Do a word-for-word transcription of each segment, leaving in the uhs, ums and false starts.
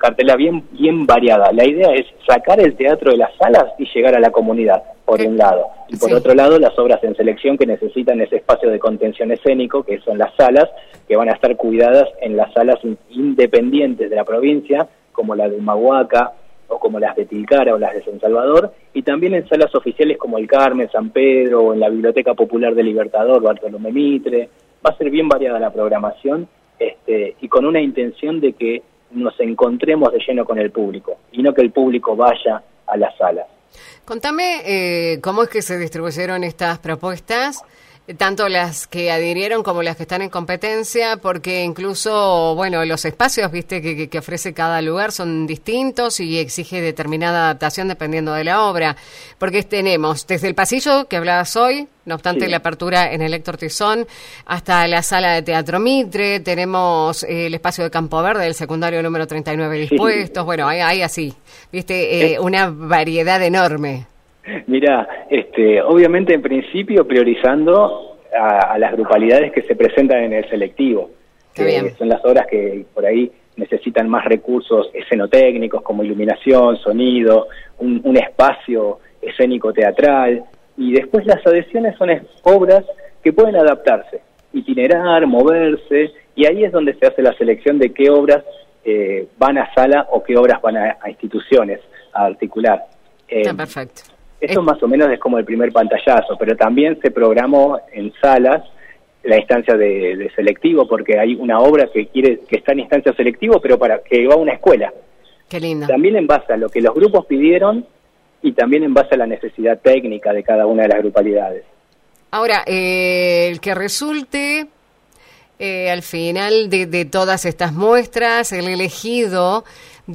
cartelera bien, bien variada. La idea es sacar el teatro de las salas y llegar a la comunidad, por un lado. Y por sí. otro lado, las obras en selección que necesitan ese espacio de contención escénico, que son las salas, que van a estar cuidadas en las salas independientes de la provincia, como la de Humahuaca, o como las de Tilcara o las de San Salvador, y también en salas oficiales como el Carmen, San Pedro, o en la Biblioteca Popular del Libertador, Bartolomé Mitre. Va a ser bien variada la programación, este, y con una intención de que nos encontremos de lleno con el público, y no que el público vaya a las salas. Contame eh, cómo es que se distribuyeron estas propuestas, tanto las que adhirieron como las que están en competencia, porque incluso, bueno, los espacios, viste, que, que ofrece cada lugar son distintos y exige determinada adaptación dependiendo de la obra, porque tenemos desde el pasillo que hablabas hoy, no obstante sí. la apertura en el Héctor Tizón, hasta la sala de Teatro Mitre, tenemos eh, el espacio de Campo Verde del secundario número treinta y nueve dispuestos, sí. bueno, hay, hay así, viste, eh, una variedad enorme. Mira, este, obviamente en principio priorizando a, a las grupalidades que se presentan en el selectivo, que bien. son las obras que por ahí necesitan más recursos escenotécnicos como iluminación, sonido, un, un espacio escénico teatral, y después las adhesiones son obras que pueden adaptarse, itinerar, moverse, y ahí es donde se hace la selección de qué obras eh, van a sala o qué obras van a, a instituciones a articular. Eh, ah, perfecto. Eso más o menos es como el primer pantallazo, pero también se programó en salas la instancia de, de selectivo, porque hay una obra que quiere que está en instancia selectivo, pero para que va a una escuela. Qué lindo. También en base a lo que los grupos pidieron y también en base a la necesidad técnica de cada una de las grupalidades. Ahora, eh, el que resulte eh, al final de, de todas estas muestras, el elegido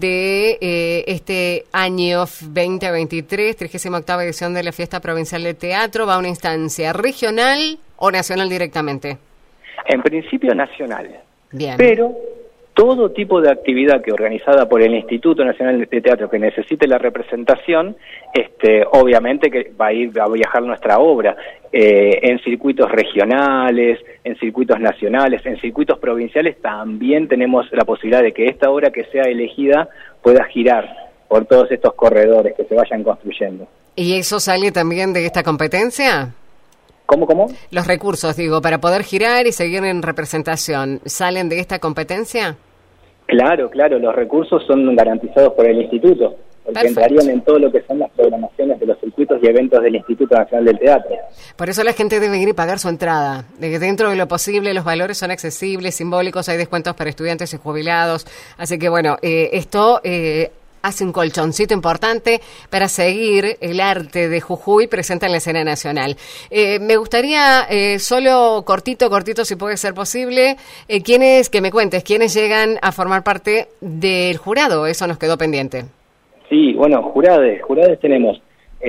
de eh, este año veinte veintitrés, trigésima octava edición de la Fiesta Provincial de Teatro, ¿va a una instancia regional o nacional directamente? En principio nacional. Bien. Pero todo tipo de actividad que organizada por el Instituto Nacional de Teatro que necesite la representación, este, obviamente que va a ir va a viajar nuestra obra eh, en circuitos regionales, en circuitos nacionales, en circuitos provinciales. También tenemos la posibilidad de que esta obra que sea elegida pueda girar por todos estos corredores que se vayan construyendo. ¿Y eso sale también de esta competencia? ¿Cómo, cómo? Los recursos, digo, para poder girar y seguir en representación, ¿salen de esta competencia? Claro, claro, los recursos son garantizados por el Instituto, porque Perfecto. entrarían en todo lo que son las programaciones de los circuitos y eventos del Instituto Nacional del Teatro. Por eso la gente debe ir y pagar su entrada, de que dentro de lo posible los valores son accesibles, simbólicos, hay descuentos para estudiantes y jubilados, así que bueno, eh, esto eh, hace un colchoncito importante para seguir el arte de Jujuy presente en la escena nacional. Eh, me gustaría, eh, solo cortito, cortito, si puede ser posible, eh, quiénes, que me cuentes, quiénes llegan a formar parte del jurado, eso nos quedó pendiente. Sí, bueno, jurades, jurades tenemos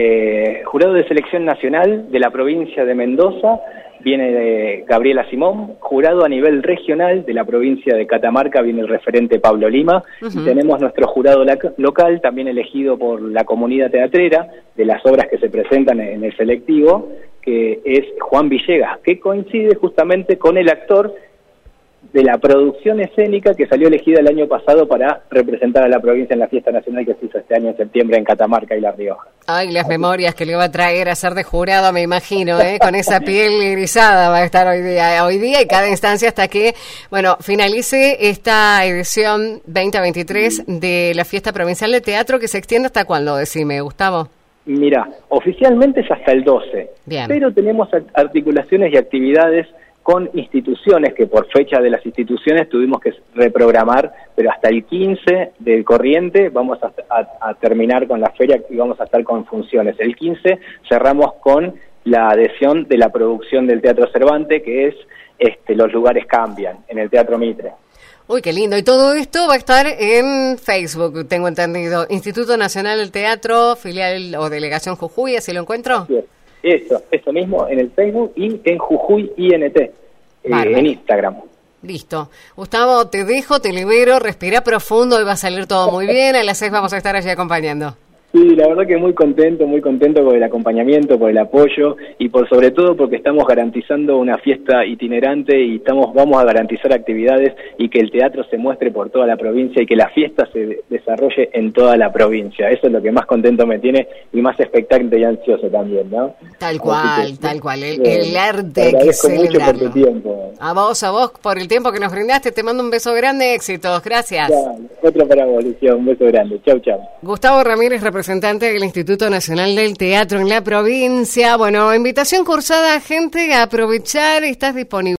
eh, jurado de selección nacional de la provincia de Mendoza, viene de Gabriela Simón, jurado a nivel regional de la provincia de Catamarca, viene el referente Pablo Lima, uh-huh. y tenemos nuestro jurado la- local, también elegido por la comunidad teatrera, de las obras que se presentan en el selectivo, que es Juan Villegas, que coincide justamente con el actor de la producción escénica que salió elegida el año pasado para representar a la provincia en la fiesta nacional que se hizo este año en septiembre en Catamarca y La Rioja. Ay, las memorias que le va a traer a ser de jurado, me imagino, ¿eh? Con esa piel irisada va a estar hoy día, hoy día y cada instancia hasta que, bueno, finalice esta edición veinte veintitrés de la Fiesta Provincial de Teatro, que se extiende ¿hasta cuándo? Decime, Gustavo. Mira, oficialmente es hasta el doce, Bien. Pero tenemos articulaciones y actividades con instituciones que por fecha de las instituciones tuvimos que reprogramar, pero hasta el quince del corriente vamos a, a, a terminar con la feria y vamos a estar con funciones. El quince cerramos con la adhesión de la producción del Teatro Cervantes, que es este, Los lugares cambian, en el Teatro Mitre. Uy, qué lindo. Y todo esto va a estar en Facebook, tengo entendido. Instituto Nacional del Teatro, filial o delegación Jujuy, ¿así lo encuentro? Sí. Eso, eso mismo, en el Facebook y en Jujuy I N T, eh, en Instagram. Listo. Gustavo, te dejo, te libero, respira profundo y va a salir todo muy bien. A las seis vamos a estar allí acompañando. Sí, la verdad que muy contento, muy contento por el acompañamiento, por el apoyo y por sobre todo porque estamos garantizando una fiesta itinerante y estamos vamos a garantizar actividades y que el teatro se muestre por toda la provincia y que la fiesta se desarrolle en toda la provincia. Eso es lo que más contento me tiene y más expectante y ansioso también, ¿no? Tal cual, que, tal cual. El, eh, el arte hay que celebrarlo. Mucho por tu tiempo. A vos, a vos, por el tiempo que nos brindaste. Te mando un beso grande, éxitos. Gracias. Ya, otro para vos, Lucía. Un beso grande. Chau, chau. Gustavo Ramírez, representante del Instituto Nacional del Teatro en la provincia. Bueno, invitación cursada a gente a aprovechar, estás disponible.